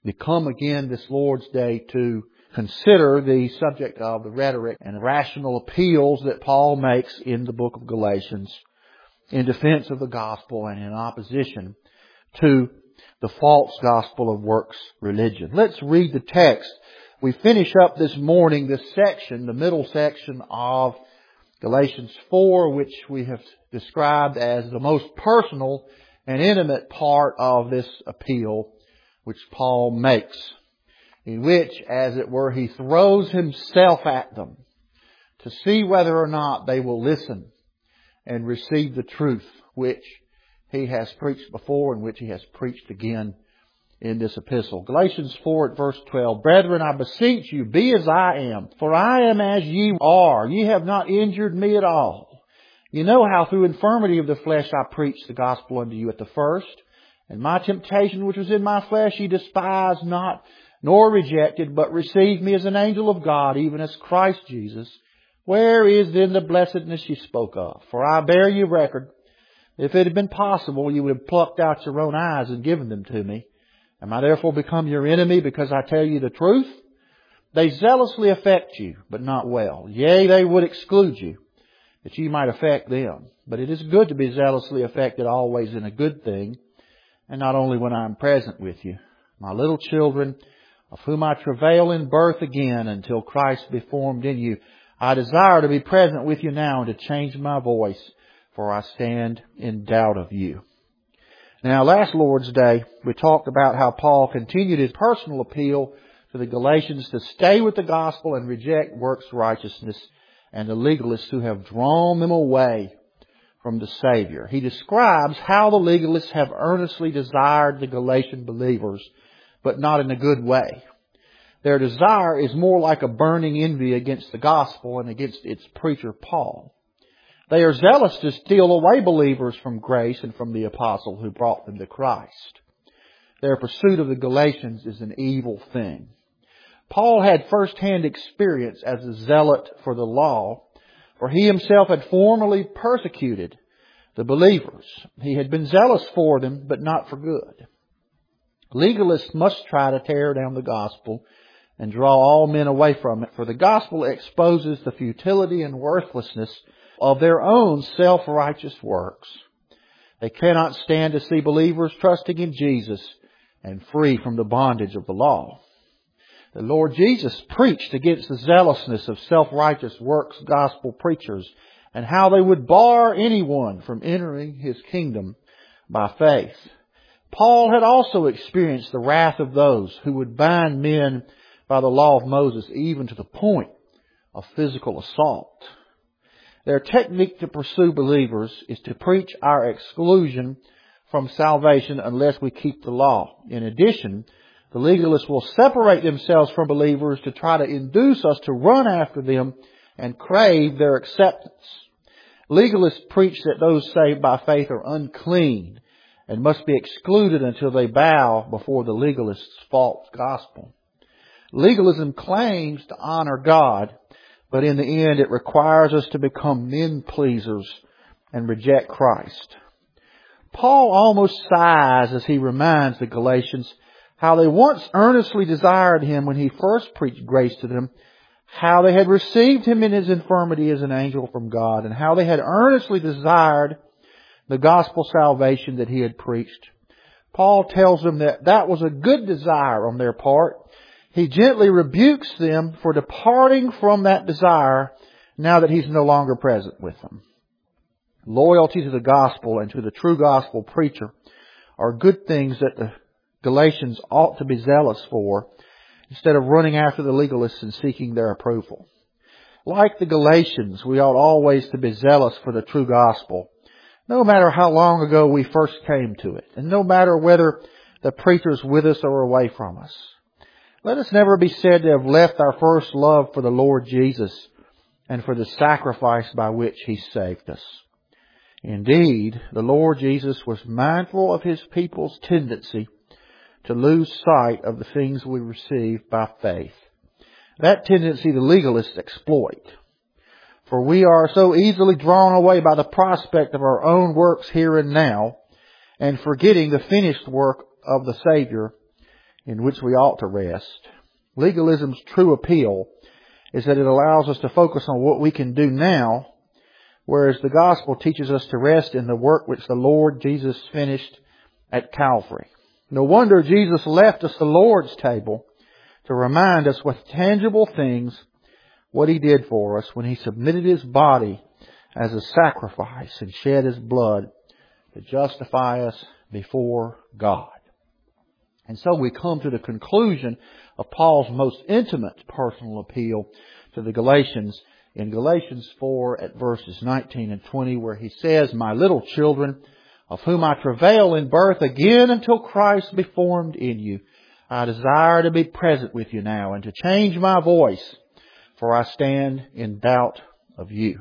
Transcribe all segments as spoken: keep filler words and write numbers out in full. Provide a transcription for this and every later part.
We come again this Lord's Day to consider the subject of the rhetoric and rational appeals that Paul makes in the book of Galatians in defense of the gospel and in opposition to the false gospel of works religion. Let's read the text. We finish up this morning this section, the middle section of Galatians four, which we have described as the most personal and intimate part of this appeal which Paul makes, in which, as it were, he throws himself at them to see whether or not they will listen and receive the truth which he has preached before and which he has preached again in this epistle. Galatians four at verse twelve. Brethren, I beseech you, be as I am, for I am as ye are. Ye have not injured me at all. You know how through infirmity of the flesh I preached the gospel unto you at the first. And my temptation which was in my flesh ye despised not, nor rejected, but received me as an angel of God, even as Christ Jesus. Where is then the blessedness ye spoke of? For I bear you record, if it had been possible, you would have plucked out your own eyes and given them to me. Am I therefore become your enemy because I tell you the truth? They zealously affect you, but not well. Yea, they would exclude you, that ye might affect them. But it is good to be zealously affected always in a good thing, and not only when I am present with you. My little children, of whom I travail in birth again until Christ be formed in you, I desire to be present with you now and to change my voice, for I stand in doubt of you. Now, last Lord's Day, we talked about how Paul continued his personal appeal to the Galatians to stay with the gospel and reject works righteousness and the legalists who have drawn them away from the Savior. He describes how the legalists have earnestly desired the Galatian believers, but not in a good way. Their desire is more like a burning envy against the gospel and against its preacher Paul. They are zealous to steal away believers from grace and from the apostle who brought them to Christ. Their pursuit of the Galatians is an evil thing. Paul had first-hand experience as a zealot for the law, for he himself had formerly persecuted the believers. He had been zealous for them, but not for good. Legalists must try to tear down the gospel and draw all men away from it, for the gospel exposes the futility and worthlessness of their own self-righteous works. They cannot stand to see believers trusting in Jesus and free from the bondage of the law. The Lord Jesus preached against the zealousness of self-righteous works gospel preachers and how they would bar anyone from entering His kingdom by faith. Paul had also experienced the wrath of those who would bind men by the law of Moses, even to the point of physical assault. Their technique to pursue believers is to preach our exclusion from salvation unless we keep the law. In addition, the legalists will separate themselves from believers to try to induce us to run after them and crave their acceptance. Legalists preach that those saved by faith are unclean and must be excluded until they bow before the legalist's false gospel. Legalism claims to honor God, but in the end it requires us to become men pleasers and reject Christ. Paul almost sighs as he reminds the Galatians how they once earnestly desired Him when He first preached grace to them, how they had received Him in His infirmity as an angel from God, and how they had earnestly desired the gospel salvation that He had preached. Paul tells them that that was a good desire on their part. He gently rebukes them for departing from that desire now that He's no longer present with them. Loyalty to the gospel and to the true gospel preacher are good things that the Galatians ought to be zealous for, instead of running after the legalists and seeking their approval. Like the Galatians, we ought always to be zealous for the true gospel, no matter how long ago we first came to it, and no matter whether the preacher's with us or away from us. Let us never be said to have left our first love for the Lord Jesus and for the sacrifice by which He saved us. Indeed, the Lord Jesus was mindful of His people's tendency to lose sight of the things we receive by faith. That tendency the legalists exploit. For we are so easily drawn away by the prospect of our own works here and now, and forgetting the finished work of the Savior, in which we ought to rest. Legalism's true appeal is that it allows us to focus on what we can do now, whereas the gospel teaches us to rest in the work which the Lord Jesus finished at Calvary. No wonder Jesus left us the Lord's table to remind us with tangible things what He did for us when He submitted His body as a sacrifice and shed His blood to justify us before God. And so we come to the conclusion of Paul's most intimate personal appeal to the Galatians in Galatians four at verses nineteen and twenty, where he says, "My little children, of whom I travail in birth again until Christ be formed in you, I desire to be present with you now and to change my voice, for I stand in doubt of you."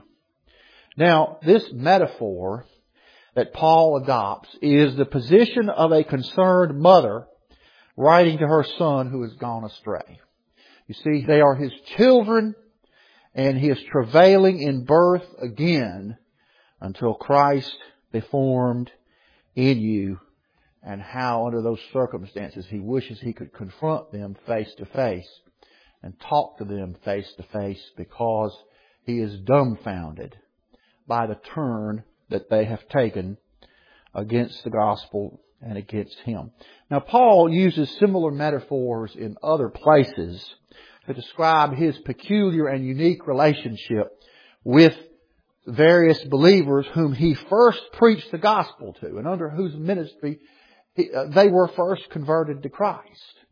Now, this metaphor that Paul adopts is the position of a concerned mother writing to her son who has gone astray. You see, they are his children, and he is travailing in birth again until Christ be formed in you, and how under those circumstances he wishes he could confront them face to face and talk to them face to face, because he is dumbfounded by the turn that they have taken against the gospel and against him. Now, Paul uses similar metaphors in other places to describe his peculiar and unique relationship with various believers whom he first preached the gospel to, and under whose ministry he, uh, they were first converted to Christ.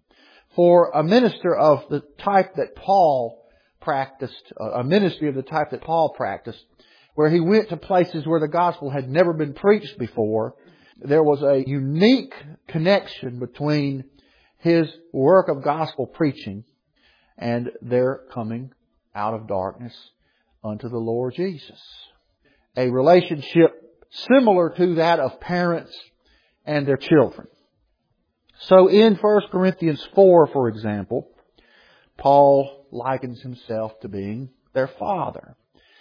For a minister of the type that Paul practiced, uh, a ministry of the type that Paul practiced, where he went to places where the gospel had never been preached before, there was a unique connection between his work of gospel preaching and their coming out of darkness unto the Lord Jesus. A relationship similar to that of parents and their children. So in First Corinthians four, for example, Paul likens himself to being their father.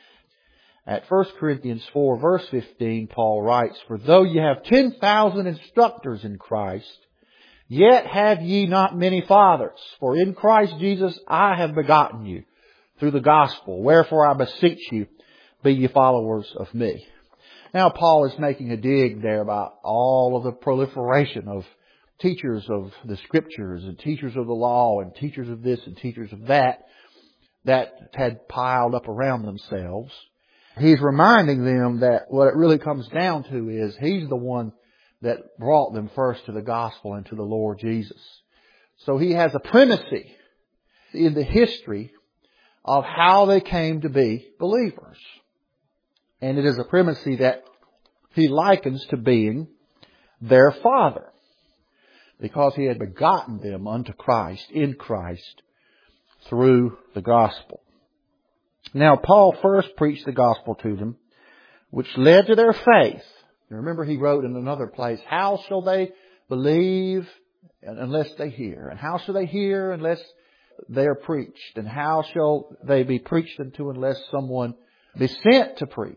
At First Corinthians four, verse fifteen, Paul writes, "For though ye have ten thousand instructors in Christ, yet have ye not many fathers. For in Christ Jesus I have begotten you through the gospel. Wherefore I beseech you, be ye followers of me." Now Paul is making a dig there about all of the proliferation of teachers of the Scriptures and teachers of the law and teachers of this and teachers of that that had piled up around themselves. He's reminding them that what it really comes down to is he's the one that brought them first to the gospel and to the Lord Jesus. So he has a primacy in the history of how they came to be believers. And it is a primacy that he likens to being their father, because he had begotten them unto Christ, in Christ, through the gospel. Now, Paul first preached the gospel to them, which led to their faith. You remember he wrote in another place, "How shall they believe unless they hear? And how shall they hear unless they are preached? And how shall they be preached unto unless someone be sent to preach?"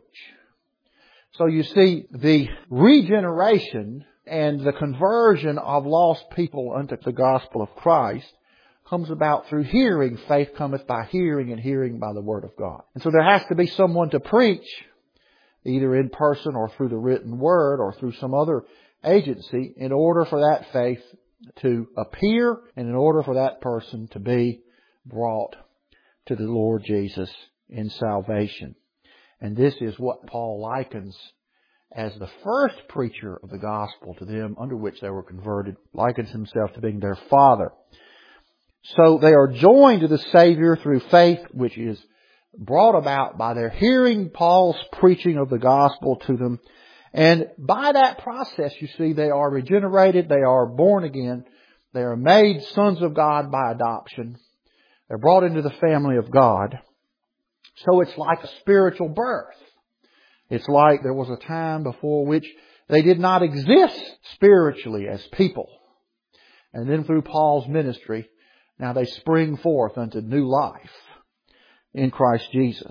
So you see, the regeneration and the conversion of lost people unto the gospel of Christ comes about through hearing. Faith cometh by hearing, and hearing by the word of God. And so there has to be someone to preach, either in person or through the written word or through some other agency, in order for that faith to appear and in order for that person to be brought to the Lord Jesus in salvation. And this is what Paul likens as the first preacher of the gospel to them, under which they were converted, likens himself to being their father. So they are joined to the Savior through faith, which is brought about by their hearing Paul's preaching of the gospel to them. And by that process, you see, they are regenerated, they are born again, they are made sons of God by adoption. They're brought into the family of God. So it's like a spiritual birth. It's like there was a time before which they did not exist spiritually as people. And then through Paul's ministry, now they spring forth unto new life in Christ Jesus.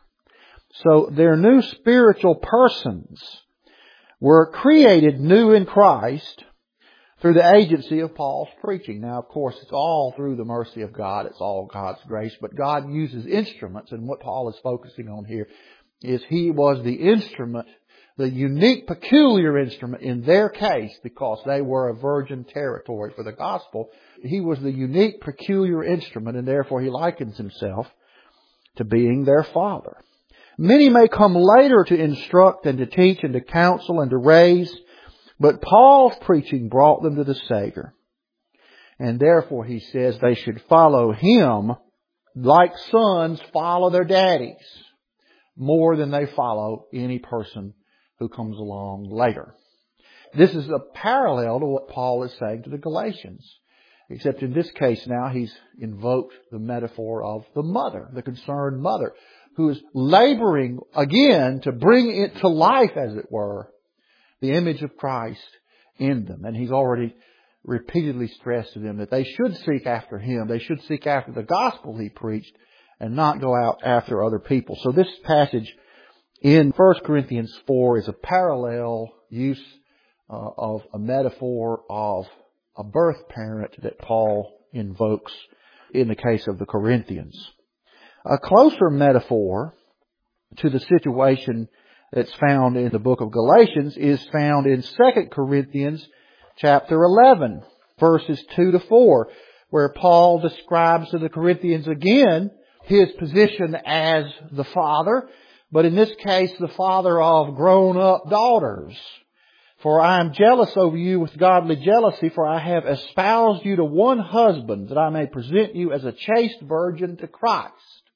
So their new spiritual persons were created new in Christ through the agency of Paul's preaching. Now, of course, it's all through the mercy of God. It's all God's grace. But God uses instruments, and what Paul is focusing on here is he was the instrument, the unique, peculiar instrument in their case, because they were a virgin territory for the gospel. He was the unique, peculiar instrument, and therefore he likens himself to being their father. Many may come later to instruct and to teach and to counsel and to raise, but Paul's preaching brought them to the Savior. And therefore, he says, they should follow him like sons follow their daddies, more than they follow any person who comes along later. This is a parallel to what Paul is saying to the Galatians. Except in this case now, he's invoked the metaphor of the mother, the concerned mother, who is laboring again to bring it to life, as it were, the image of Christ in them. And he's already repeatedly stressed to them that they should seek after him. They should seek after the gospel he preached and not go out after other people. So this passage in First Corinthians four is a parallel use uh, of a metaphor of a birth parent that Paul invokes in the case of the Corinthians. A closer metaphor to the situation that's found in the book of Galatians is found in Second Corinthians chapter eleven, verses two to four, where Paul describes to the Corinthians again his position as the father, but in this case the father of grown-up daughters. For I am jealous over you with godly jealousy, for I have espoused you to one husband, that I may present you as a chaste virgin to Christ.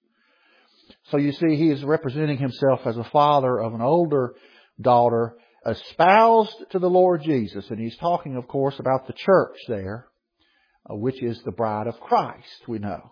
So you see, he is representing himself as a father of an older daughter, espoused to the Lord Jesus. And he's talking, of course, about the church there, which is the bride of Christ, we know.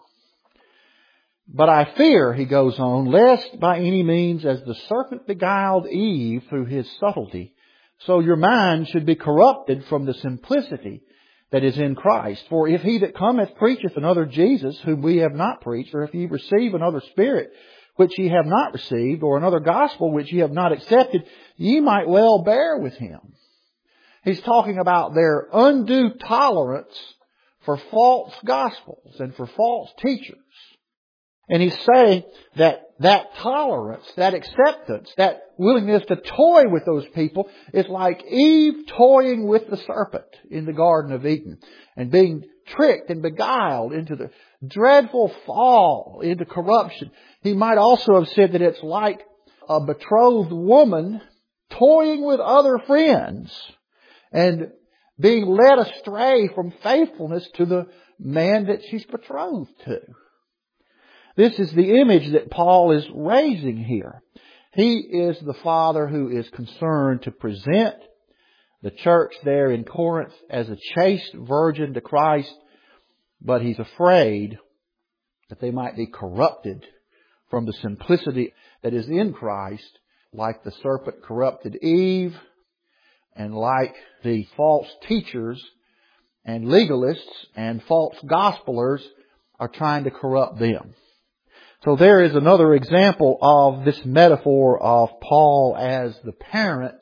But I fear, he goes on, lest by any means as the serpent beguiled Eve through his subtlety, so your mind should be corrupted from the simplicity that is in Christ. For if he that cometh preacheth another Jesus, whom we have not preached, or if ye receive another spirit, which ye have not received, or another gospel which ye have not accepted, ye might well bear with him. He's talking about their undue tolerance for false gospels and for false teachers. And he's saying that that tolerance, that acceptance, that willingness to toy with those people is like Eve toying with the serpent in the Garden of Eden and being tricked and beguiled into the dreadful fall into corruption. He might also have said that it's like a betrothed woman toying with other friends and being led astray from faithfulness to the man that she's betrothed to. This is the image that Paul is raising here. He is the father who is concerned to present the church there in Corinth as a chaste virgin to Christ, but he's afraid that they might be corrupted from the simplicity that is in Christ, like the serpent corrupted Eve, and like the false teachers and legalists and false gospelers are trying to corrupt them. So there is another example of this metaphor of Paul as the parent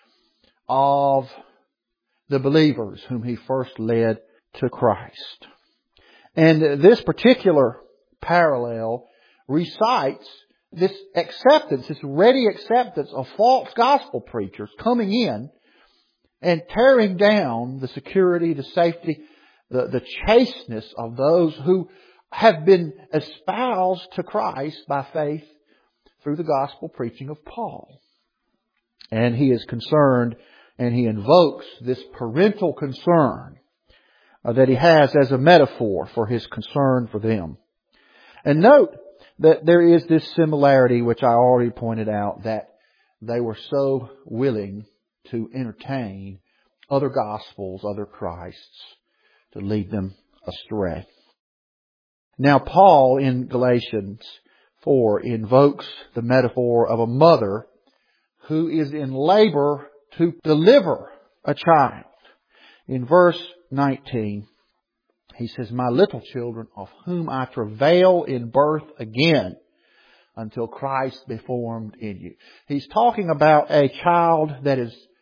of the believers whom he first led to Christ. And this particular parallel recites this acceptance, this ready acceptance of false gospel preachers coming in and tearing down the security, the safety, the, the chasteness of those who have been espoused to Christ by faith through the gospel preaching of Paul. And he is concerned, and he invokes this parental concern uh, that he has as a metaphor for his concern for them. And note that there is this similarity, which I already pointed out, that they were so willing to entertain other gospels, other Christs, to lead them astray. Now Paul in Galatians four invokes the metaphor of a mother who is in labor to deliver a child. In verse nineteen, he says, "My little children, of whom I travail in birth again, until Christ be formed in you." He's talking about a child that is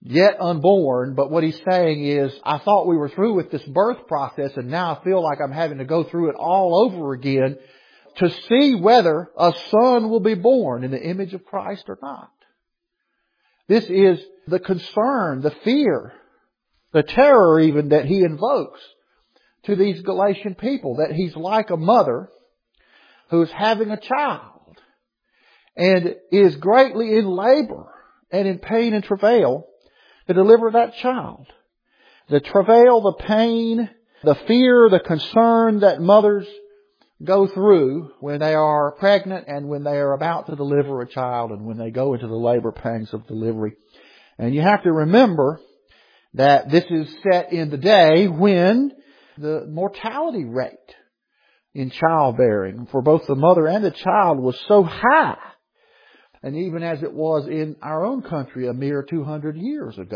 yet unborn, but what he's saying is, I thought we were through with this birth process, and now I feel like I'm having to go through it all over again to see whether a son will be born in the image of Christ or not. This is the concern, the fear, the terror even that he invokes to these Galatian people, that he's like a mother who's having a child and is greatly in labor and in pain and travail to deliver that child. The travail, the pain, the fear, the concern that mothers go through when they are pregnant and when they are about to deliver a child and when they go into the labor pangs of delivery. And you have to remember that this is set in the day when the mortality rate in childbearing for both the mother and the child was so high. And even as it was in our own country a mere two hundred years ago,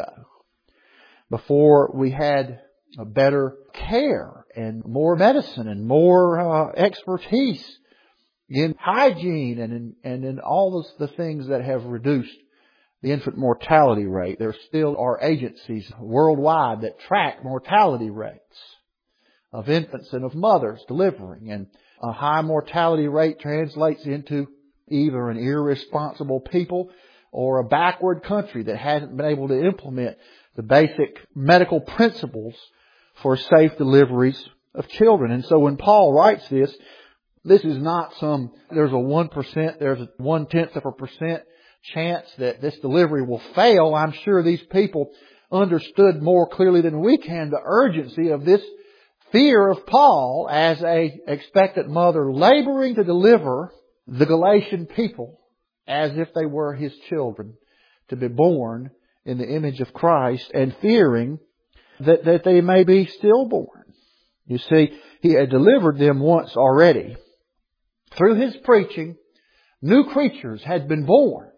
before we had a better care and more medicine and more uh, expertise in hygiene and in, and in all those, the things that have reduced the infant mortality rate. There still are agencies worldwide that track mortality rates of infants and of mothers delivering. And a high mortality rate translates into either an irresponsible people or a backward country that hasn't been able to implement the basic medical principles for safe deliveries of children. And so when Paul writes this, this is not some, there's a one percent, there's a one-tenth of a percent chance that this delivery will fail. I'm sure these people understood more clearly than we can the urgency of this fear of Paul as a expectant mother laboring to deliver the Galatian people as if they were his children to be born in the image of Christ, and fearing that, that they may be stillborn. You see, he had delivered them once already. Through his preaching, new creatures had been born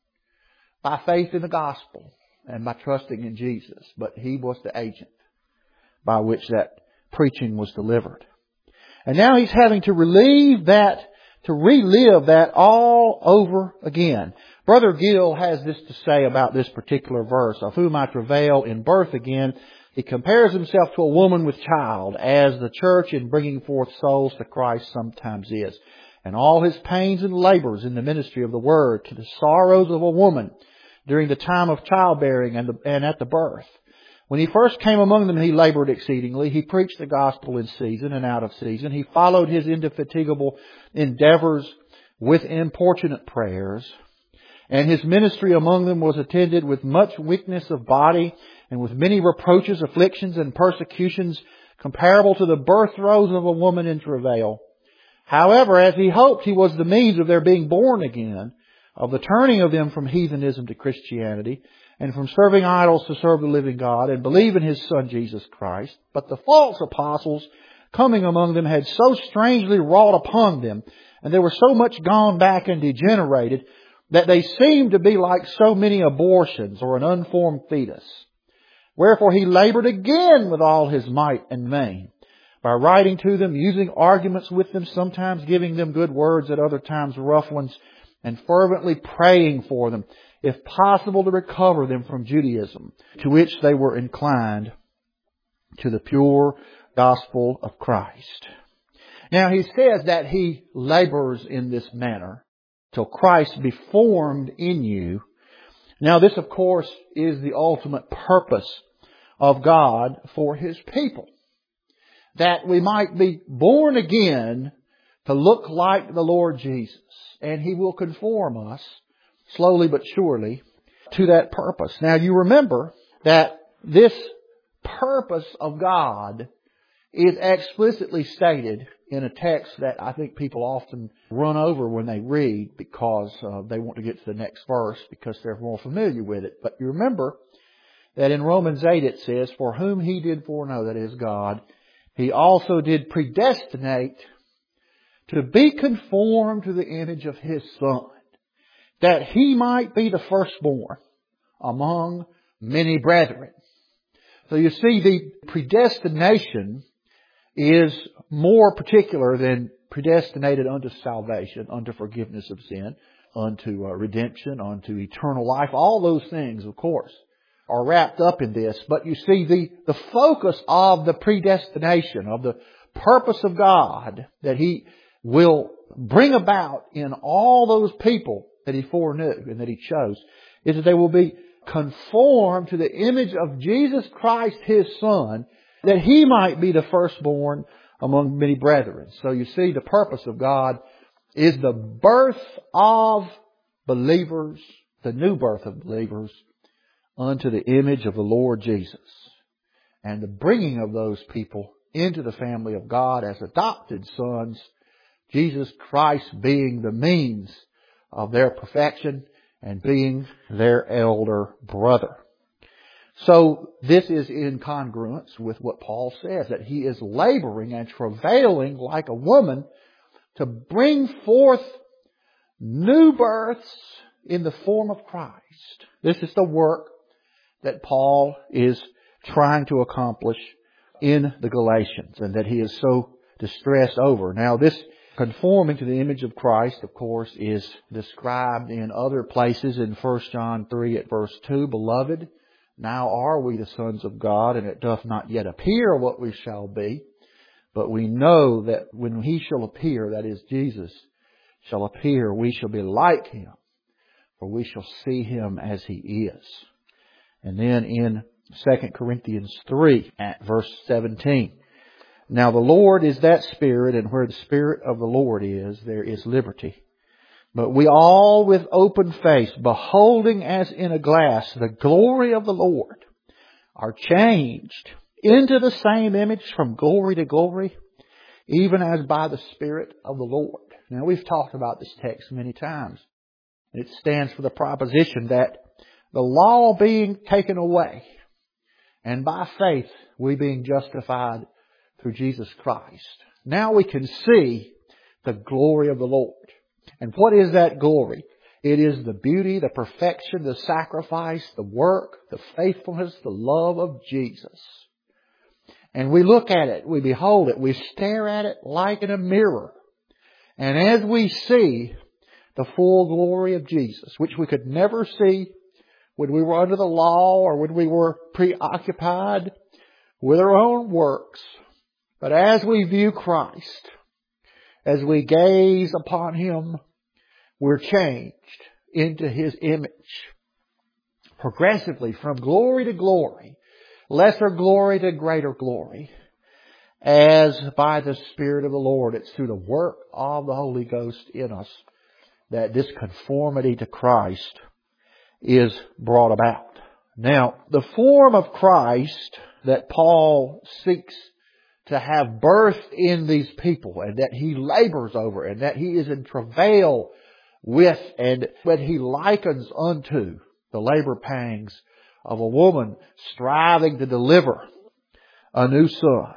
by faith in the gospel and by trusting in Jesus. But he was the agent by which that preaching was delivered. And now he's having to relieve that, to relive that all over again. Brother Gill has this to say about this particular verse, of whom I travail in birth again. He compares himself to a woman with child, as the church in bringing forth souls to Christ sometimes is. And all his pains and labors in the ministry of the Word to the sorrows of a woman during the time of childbearing and, the, and at the birth. When he first came among them, he labored exceedingly. He preached the gospel in season and out of season. He followed his indefatigable endeavors with importunate prayers. And his ministry among them was attended with much weakness of body and with many reproaches, afflictions, and persecutions comparable to the birth throes of a woman in travail. However, as he hoped he was the means of their being born again, of the turning of them from heathenism to Christianity, and from serving idols to serve the living God, and believe in His Son Jesus Christ. But the false apostles coming among them had so strangely wrought upon them, and they were so much gone back and degenerated, that they seemed to be like so many abortions or an unformed fetus. Wherefore he labored again with all his might and main, by writing to them, using arguments with them, sometimes giving them good words, at other times rough ones, and fervently praying for them, if possible to recover them from Judaism, to which they were inclined, to the pure gospel of Christ. Now he says that he labors in this manner till Christ be formed in you. Now this, of course, is the ultimate purpose of God for His people. That we might be born again to look like the Lord Jesus. And He will conform us, slowly but surely, to that purpose. Now you remember that this purpose of God is explicitly stated in a text that I think people often run over when they read, because uh, they want to get to the next verse because they're more familiar with it. But you remember that in Romans eight it says, "For whom He did foreknow," that is God, He also did predestinate to be conformed to the image of His Son, that He might be the firstborn among many brethren. So you see, the predestination is more particular than predestinated unto salvation, unto forgiveness of sin, unto uh, redemption, unto eternal life. All those things, of course, are wrapped up in this. But you see, the, the focus of the predestination, of the purpose of God that He will bring about in all those people that He foreknew and that He chose, is that they will be conformed to the image of Jesus Christ, His Son, that He might be the firstborn among many brethren. So you see, the purpose of God is the birth of believers, the new birth of believers, unto the image of the Lord Jesus. And the bringing of those people into the family of God as adopted sons, Jesus Christ being the means of their perfection and being their elder brother. So this is in congruence with what Paul says, that he is laboring and travailing like a woman to bring forth new births in the form of Christ. This is the work that Paul is trying to accomplish in the Galatians and that he is so distressed over. Now this conforming to the image of Christ, of course, is described in other places in First John three at verse two. Beloved, now are we the sons of God, and it doth not yet appear what we shall be. But we know that when He shall appear, that is Jesus, shall appear, we shall be like Him, for we shall see Him as He is. And then in Second Corinthians three at verse seventeen. Now the Lord is that Spirit, and where the Spirit of the Lord is, there is liberty. But we all with open face, beholding as in a glass the glory of the Lord, are changed into the same image from glory to glory, even as by the Spirit of the Lord. Now we've talked about this text many times. It stands for the proposition that the law being taken away, and by faith we being justified through Jesus Christ, now we can see the glory of the Lord. And what is that glory? It is the beauty, the perfection, the sacrifice, the work, the faithfulness, the love of Jesus. And we look at it, we behold it, we stare at it like in a mirror. And as we see the full glory of Jesus, which we could never see when we were under the law or when we were preoccupied with our own works, but as we view Christ, as we gaze upon Him, we're changed into His image. Progressively from glory to glory, lesser glory to greater glory, as by the Spirit of the Lord. It's through the work of the Holy Ghost in us that this conformity to Christ is brought about. Now, the form of Christ that Paul seeks to have birth in these people, and that he labors over, and that he is in travail with, and that he likens unto the labor pangs of a woman striving to deliver a new son,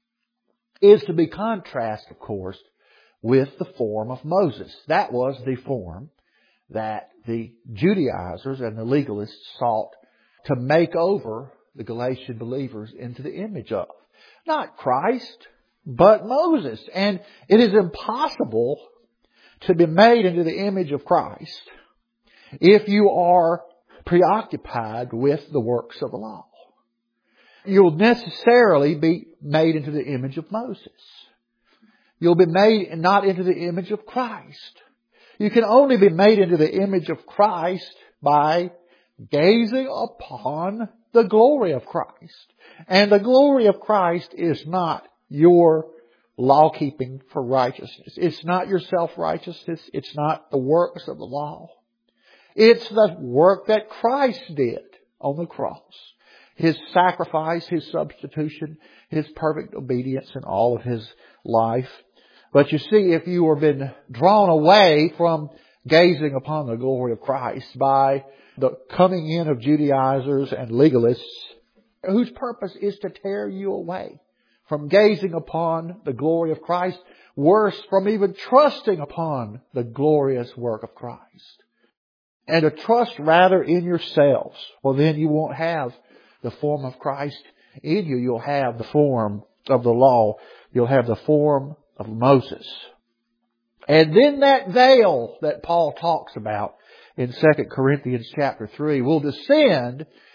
is to be contrasted, of course, with the form of Moses. That was the form that the Judaizers and the legalists sought to make over the Galatian believers into the image of. Not Christ, but Moses. And it is impossible to be made into the image of Christ if you are preoccupied with the works of the law. You'll necessarily be made into the image of Moses. You'll be made not into the image of Christ. You can only be made into the image of Christ by gazing upon the glory of Christ. And the glory of Christ is not your law-keeping for righteousness. It's not your self-righteousness. It's not the works of the law. It's the work that Christ did on the cross. His sacrifice, His substitution, His perfect obedience in all of His life. But you see, if you have been drawn away from gazing upon the glory of Christ by the coming in of Judaizers and legalists, whose purpose is to tear you away from gazing upon the glory of Christ, worse, from even trusting upon the glorious work of Christ. And to trust rather in yourselves, well then you won't have the form of Christ in you. You'll have the form of the law. You'll have the form of Moses. And then that veil that Paul talks about in Second Corinthians chapter three will descend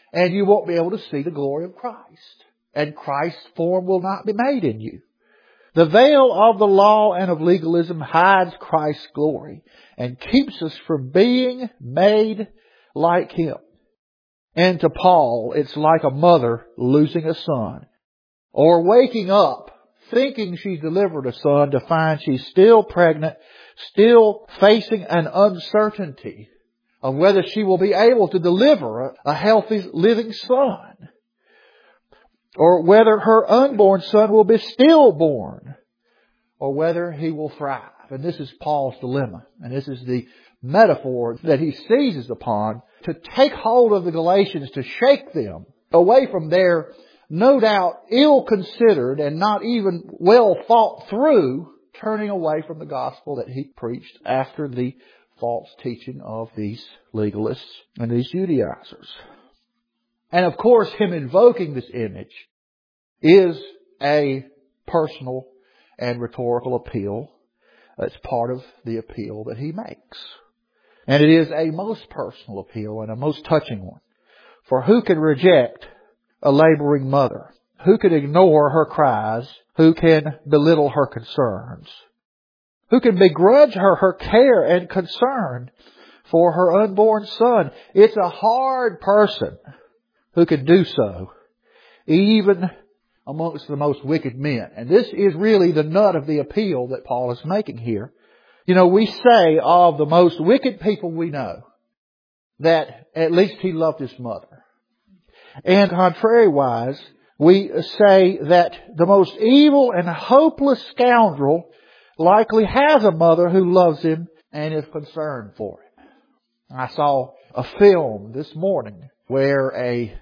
and you won't be able to see the glory of Christ. And Christ's form will not be made in you. The veil of the law and of legalism hides Christ's glory and keeps us from being made like Him. And to Paul, it's like a mother losing a son, or waking up thinking she's delivered a son to find she's still pregnant, still facing an uncertainty of whether she will be able to deliver a, a healthy living son, or whether her unborn son will be stillborn, or whether he will thrive. And this is Paul's dilemma. And this is the metaphor that he seizes upon to take hold of the Galatians, to shake them away from their, no doubt, ill-considered and not even well thought through turning away from the gospel that he preached after the false teaching of these legalists and these Judaizers. And of course, him invoking this image is a personal and rhetorical appeal. It's part of the appeal that he makes. And it is a most personal appeal and a most touching one. For who can reject a laboring mother? Who can ignore her cries? Who can belittle her concerns? Who can begrudge her her care and concern for her unborn son? It's a hard person who can do so, even amongst the most wicked men. And this is really the nut of the appeal that Paul is making here. You know, we say of the most wicked people we know that at least he loved his mother. And contrariwise, we say that the most evil and hopeless scoundrel likely has a mother who loves him and is concerned for him. I saw a film this morning where a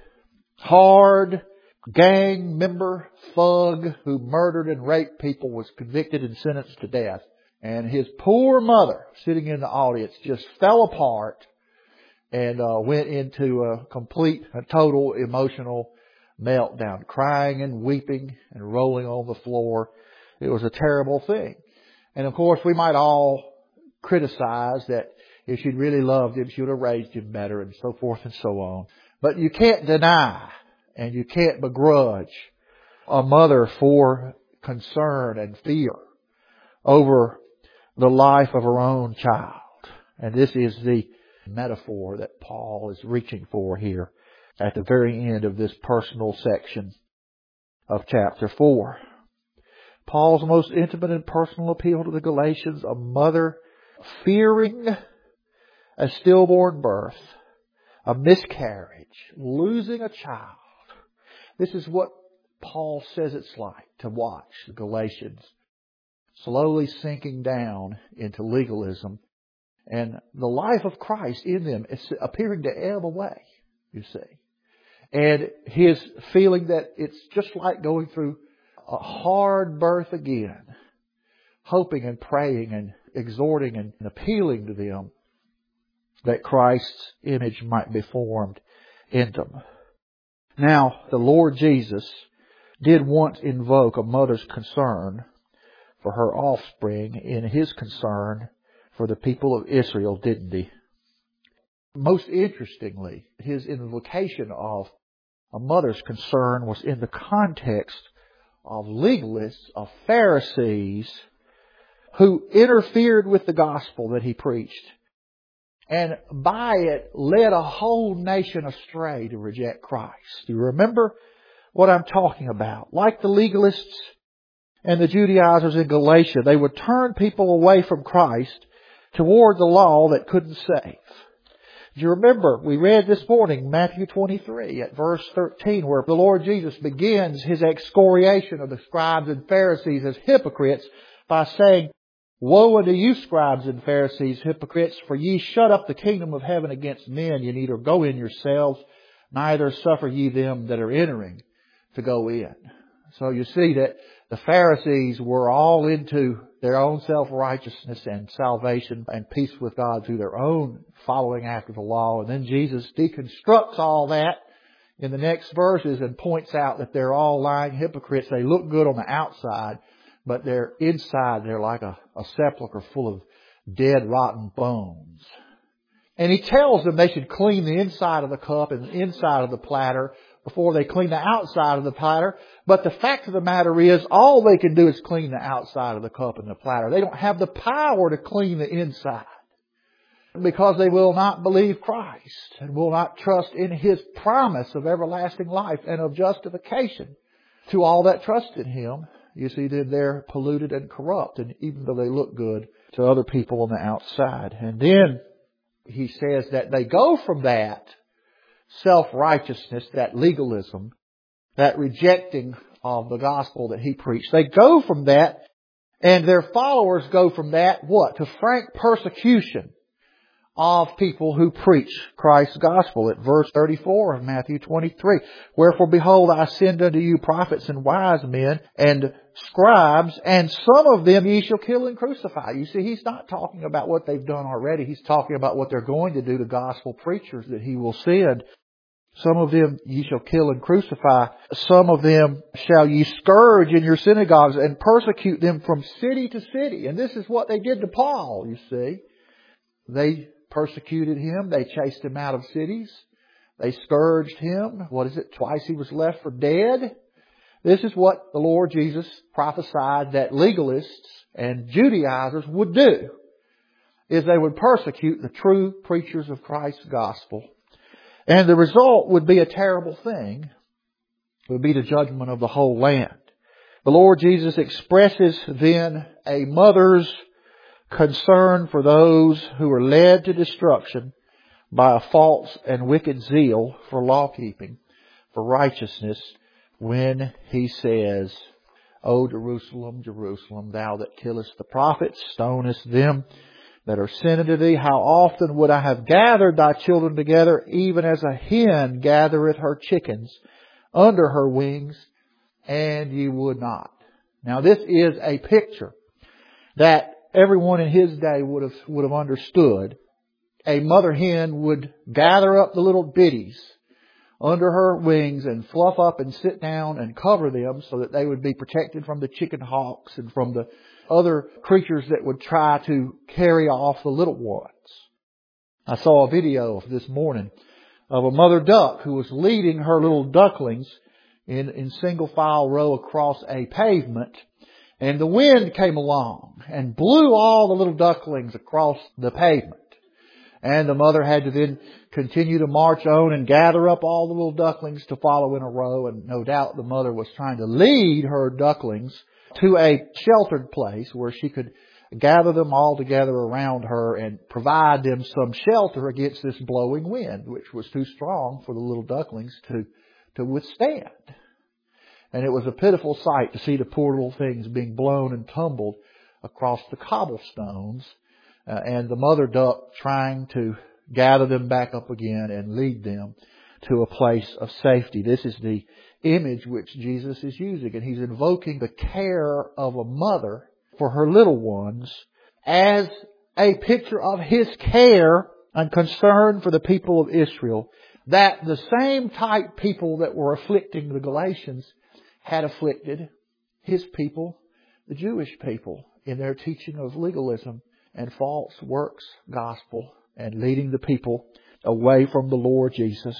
hard gang member thug who murdered and raped people was convicted and sentenced to death. And his poor mother, sitting in the audience, just fell apart and uh, went into a complete, a total emotional meltdown, crying and weeping and rolling on the floor. It was a terrible thing. And of course, we might all criticize that if she'd really loved him, she would have raised him better and so forth and so on. But you can't deny and you can't begrudge a mother for concern and fear over the life of her own child. And this is the metaphor that Paul is reaching for here at the very end of this personal section of chapter four. Paul's most intimate and personal appeal to the Galatians, a mother fearing a stillborn birth, a miscarriage, losing a child. This is what Paul says it's like to watch the Galatians slowly sinking down into legalism and the life of Christ in them is appearing to ebb away, you see. And his feeling that it's just like going through a hard birth again, hoping and praying and exhorting and appealing to them that Christ's image might be formed in them. Now, the Lord Jesus did once invoke a mother's concern for her offspring in His concern for the people of Israel, didn't He? Most interestingly, His invocation of a mother's concern was in the context of legalists, of Pharisees, who interfered with the gospel that He preached, and by it led a whole nation astray to reject Christ. Do you remember what I'm talking about? Like the legalists and the Judaizers in Galatia, they would turn people away from Christ toward the law that couldn't save. Do you remember, we read this morning Matthew twenty-three at verse thirteen, where the Lord Jesus begins His excoriation of the scribes and Pharisees as hypocrites by saying, "Woe unto you, scribes and Pharisees, hypocrites, for ye shut up the kingdom of heaven against men. Ye neither go in yourselves, neither suffer ye them that are entering to go in." So you see that the Pharisees were all into their own self-righteousness and salvation and peace with God through their own following after the law. And then Jesus deconstructs all that in the next verses and points out that they're all lying hypocrites. They look good on the outside, but they're inside, they're like a, a sepulcher full of dead, rotten bones. And he tells them they should clean the inside of the cup and the inside of the platter before they clean the outside of the platter. But the fact of the matter is, all they can do is clean the outside of the cup and the platter. They don't have the power to clean the inside, because they will not believe Christ and will not trust in His promise of everlasting life and of justification to all that trust in Him. You see, then they're polluted and corrupt, and even though they look good to other people on the outside. And then he says that they go from that self-righteousness, that legalism, that rejecting of the gospel that he preached. They go from that, and their followers go from that, what? To frank persecution of people who preach Christ's gospel. At verse thirty-four of Matthew twenty-three. Wherefore, behold, I send unto you prophets and wise men and scribes, and some of them ye shall kill and crucify. You see, he's not talking about what they've done already. He's talking about what they're going to do to gospel preachers that he will send. Some of them ye shall kill and crucify. Some of them shall ye scourge in your synagogues and persecute them from city to city. And this is what they did to Paul, you see. They persecuted him. They chased him out of cities. They scourged him. What is it? Twice he was left for dead. This is what the Lord Jesus prophesied that legalists and Judaizers would do, is they would persecute the true preachers of Christ's gospel. And the result would be a terrible thing. It would be the judgment of the whole land. The Lord Jesus expresses then a mother's concern for those who are led to destruction by a false and wicked zeal for law-keeping, for righteousness, when he says, O Jerusalem, Jerusalem, thou that killest the prophets, stonest them that are sent unto thee, how often would I have gathered thy children together, even as a hen gathereth her chickens under her wings, and ye would not. Now this is a picture that everyone in his day would have, would have understood. A mother hen would gather up the little biddies under her wings and fluff up and sit down and cover them so that they would be protected from the chicken hawks and from the other creatures that would try to carry off the little ones. I saw a video this morning of a mother duck who was leading her little ducklings in, in single file row across a pavement. And the wind came along and blew all the little ducklings across the pavement. And the mother had to then continue to march on and gather up all the little ducklings to follow in a row. And no doubt the mother was trying to lead her ducklings to a sheltered place where she could gather them all together around her and provide them some shelter against this blowing wind, which was too strong for the little ducklings to, to withstand. And it was a pitiful sight to see the poor little things being blown and tumbled across the cobblestones, uh, and the mother duck trying to gather them back up again and lead them to a place of safety. This is the image which Jesus is using, and He's invoking the care of a mother for her little ones as a picture of His care and concern for the people of Israel, that the same type people that were afflicting the Galatians had afflicted His people, the Jewish people, in their teaching of legalism and false works gospel and leading the people away from the Lord Jesus.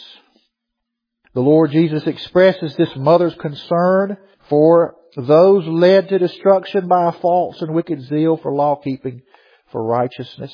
The Lord Jesus expresses this mother's concern for those led to destruction by a false and wicked zeal for law-keeping, for righteousness.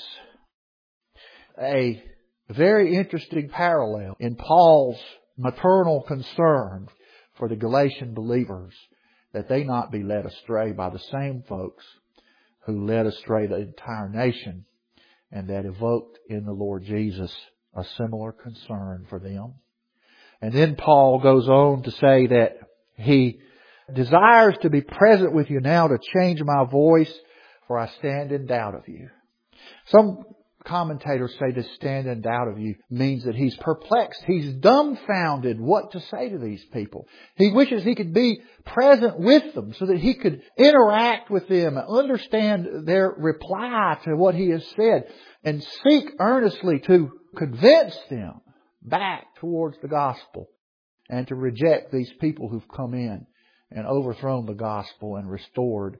A very interesting parallel in Paul's maternal concern for the Galatian believers, that they not be led astray by the same folks who led astray the entire nation, and that evoked in the Lord Jesus a similar concern for them. And then Paul goes on to say that he desires to be present with you now to change my voice, for I stand in doubt of you. Some commentators say to stand in doubt of you means that he's perplexed. He's dumbfounded what to say to these people. He wishes he could be present with them so that he could interact with them and understand their reply to what he has said and seek earnestly to convince them back towards the gospel and to reject these people who've come in and overthrown the gospel and restored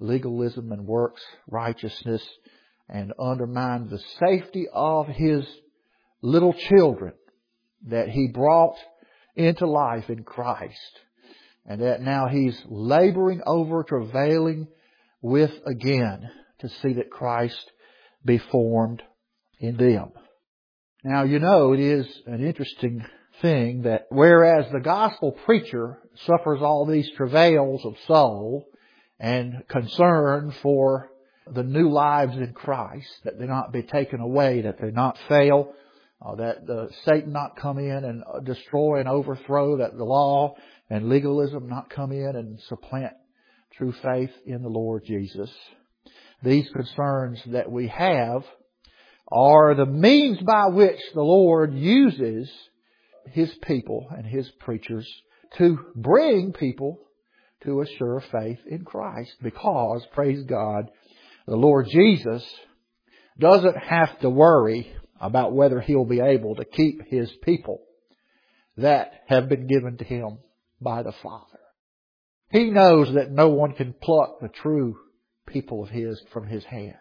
legalism and works righteousness and undermined the safety of His little children that He brought into life in Christ, and that now He's laboring over, travailing with again to see that Christ be formed in them. Now, you know, it is an interesting thing that whereas the gospel preacher suffers all these travails of soul and concern for the new lives in Christ, that they not be taken away, that they not fail, uh, that uh, Satan not come in and uh, destroy and overthrow, that the law and legalism not come in and supplant true faith in the Lord Jesus. These concerns that we have are the means by which the Lord uses His people and His preachers to bring people to a sure faith in Christ. Because, praise God, the Lord Jesus doesn't have to worry about whether He'll be able to keep His people that have been given to Him by the Father. He knows that no one can pluck the true people of His from His hand.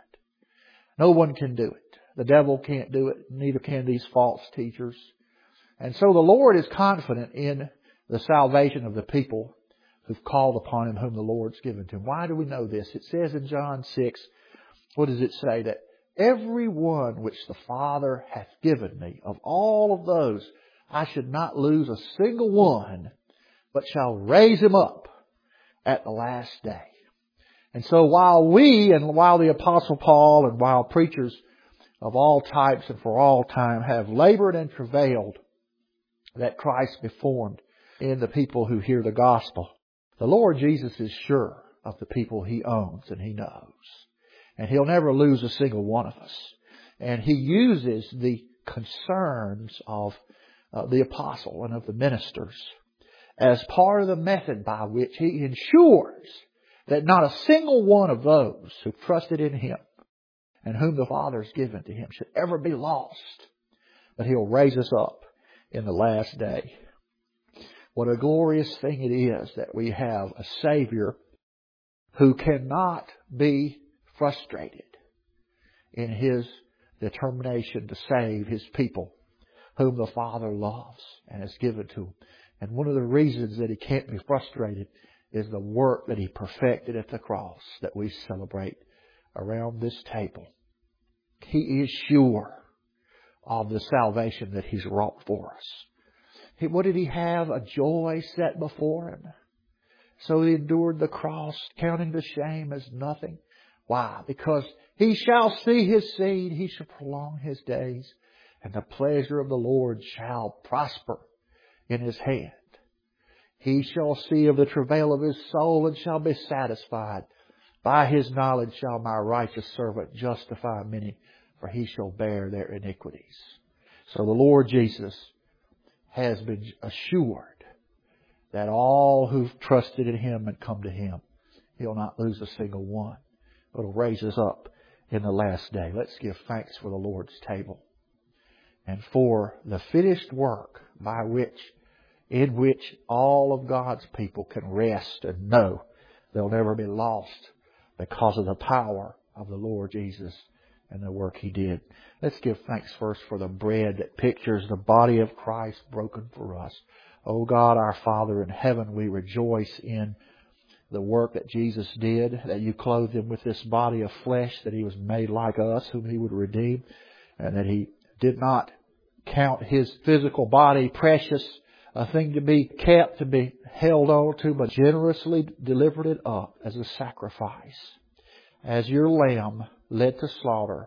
No one can do it. The devil can't do it, neither can these false teachers. And so the Lord is confident in the salvation of the people who've called upon Him, whom the Lord's given to Him. Why do we know this? It says in John six, what does it say? That every one which the Father hath given me, of all of those, I should not lose a single one, but shall raise him up at the last day. And so while we, and while the Apostle Paul, and while preachers of all types and for all time have labored and travailed that Christ be formed in the people who hear the gospel, the Lord Jesus is sure of the people He owns and He knows. And He'll never lose a single one of us. And He uses the concerns of uh, the apostle and of the ministers as part of the method by which He ensures that not a single one of those who trusted in Him and whom the Father has given to Him should ever be lost, but He'll raise us up in the last day. What a glorious thing it is that we have a Savior who cannot be frustrated in His determination to save His people, whom the Father loves and has given to Him. And one of the reasons that He can't be frustrated is the work that He perfected at the cross that we celebrate around this table. He is sure of the salvation that He's wrought for us. He, what did He have? A joy set before Him. So He endured the cross, counting the shame as nothing. Why? Because He shall see His seed, He shall prolong His days, and the pleasure of the Lord shall prosper in His hand. He shall see of the travail of His soul and shall be satisfied. By His knowledge shall my righteous servant justify many, for he shall bear their iniquities. So the Lord Jesus has been assured that all who've trusted in Him and come to Him, He'll not lose a single one, but will raise us up in the last day. Let's give thanks for the Lord's table and for the finished work by which, in which all of God's people can rest and know they'll never be lost because of the power of the Lord Jesus and the work He did. Let's give thanks first for the bread that pictures the body of Christ broken for us. Oh God, our Father in heaven, we rejoice in the work that Jesus did, that You clothed Him with this body of flesh, that He was made like us, whom He would redeem, and that He did not count His physical body precious, a thing to be kept, to be held on to, but generously delivered it up as a sacrifice, as Your lamb led to slaughter,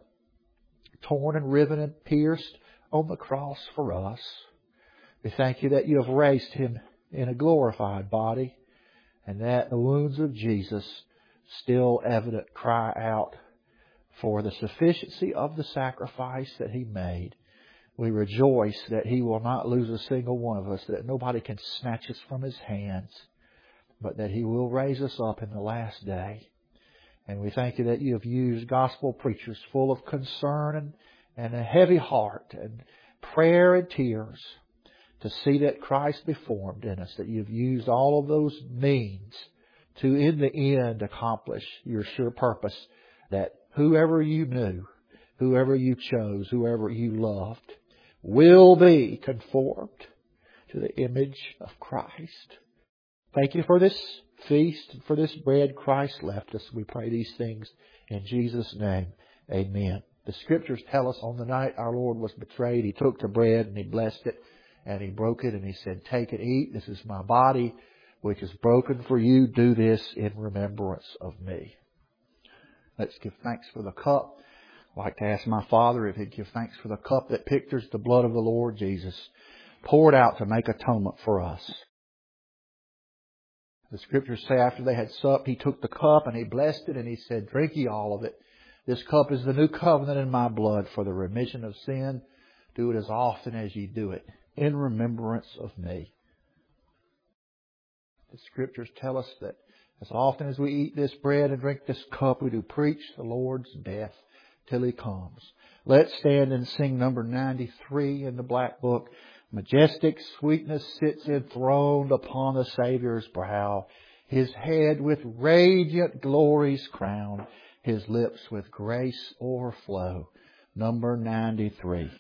torn and riven and pierced on the cross for us. We thank You that You have raised Him in a glorified body, and that the wounds of Jesus, still evident, cry out for the sufficiency of the sacrifice that He made. We rejoice that He will not lose a single one of us, that nobody can snatch us from His hands, but that He will raise us up in the last day. And we thank You that You have used gospel preachers full of concern and, and a heavy heart and prayer and tears to see that Christ be formed in us, that You've used all of those means to, in the end, accomplish Your sure purpose, that whoever You knew, whoever You chose, whoever You loved, will be conformed to the image of Christ. Thank you for this feast, for this bread Christ left us. We pray these things in Jesus' name. Amen. The Scriptures tell us on the night our Lord was betrayed, He took the bread and He blessed it and He broke it and He said, "Take it, eat. This is my body, which is broken for you. Do this in remembrance of me." Let's give thanks for the cup. I'd like to ask my Father if He'd give thanks for the cup that pictures the blood of the Lord Jesus, poured out to make atonement for us. The Scriptures say after they had supped, He took the cup and He blessed it and He said, "Drink ye all of it. This cup is the new covenant in my blood for the remission of sin. Do it as often as ye do it in remembrance of me." The Scriptures tell us that as often as we eat this bread and drink this cup, we do preach the Lord's death till He comes. Let's stand and sing number ninety-three in the Black Book. Majestic sweetness sits enthroned upon the Saviour's brow. His head with radiant glories crowned. His lips with grace o'erflow. Number ninety-three.